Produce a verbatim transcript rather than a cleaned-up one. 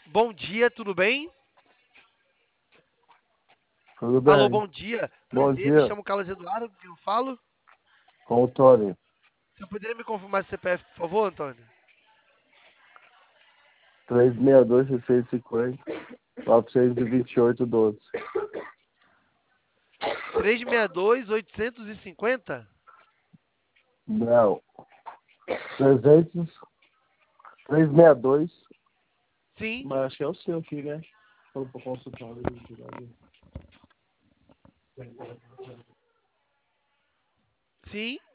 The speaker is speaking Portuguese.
Bom dia, tudo bem? Tudo Alô, bem? bom dia. Bom Prazer, me dia, chamo Carlos Eduardo, com quem eu falo. com o Tony. Você poderia me confirmar esse C P F, por favor, Antônio? três seis dois, seiscentos e cinquenta, novecentos e vinte e oito, doze. trezentos e sessenta e dois, oitocentos e cinquenta? Não. trezentos, trezentos e sessenta e dois. Sim, Mas acho que é o seu aqui, né? Vamos para consultar. sim.